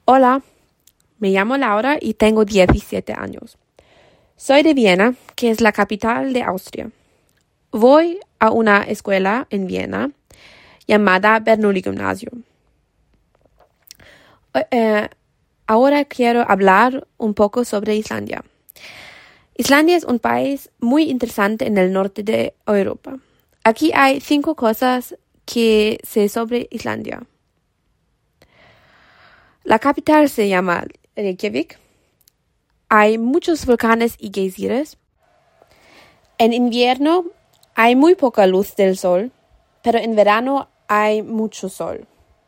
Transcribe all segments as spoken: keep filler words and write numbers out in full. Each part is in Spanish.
Hola, me llamo Laura y tengo diecisiete años. Soy de Viena, que es la capital de Austria. Voy a una escuela en Viena llamada Bernoulli Gymnasium. Eh, ahora quiero hablar un poco sobre Islandia. Islandia es un país muy interesante en el norte de Europa. Aquí hay cinco cosas que sé sobre Islandia. La capital se llama Reykjavik. Hay muchos volcanes y geysires. En invierno hay muy poca luz del sol, pero en verano hay mucho sol.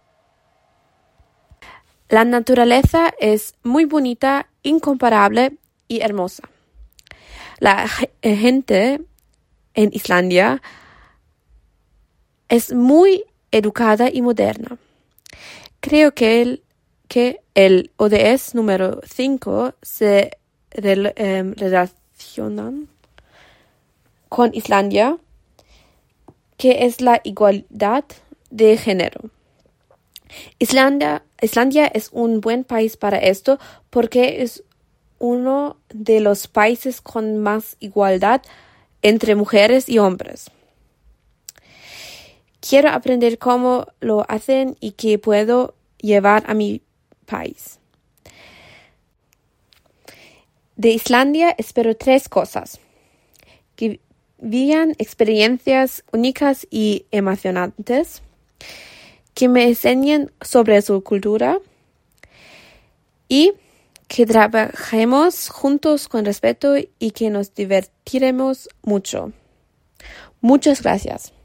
La naturaleza es muy bonita, incomparable y hermosa. La gente en Islandia es muy educada y moderna. Creo que el, que el O D S número cinco se rel, eh, relacionan con Islandia, que es la igualdad de género. Islandia, Islandia es un buen país para esto porque es uno de los países con más igualdad entre mujeres y hombres. Quiero aprender cómo lo hacen y qué puedo llevar a mi país. De Islandia espero tres cosas: que vivan experiencias únicas y emocionantes, que me enseñen sobre su cultura y que trabajemos juntos con respeto y que nos divertiremos mucho. Muchas gracias.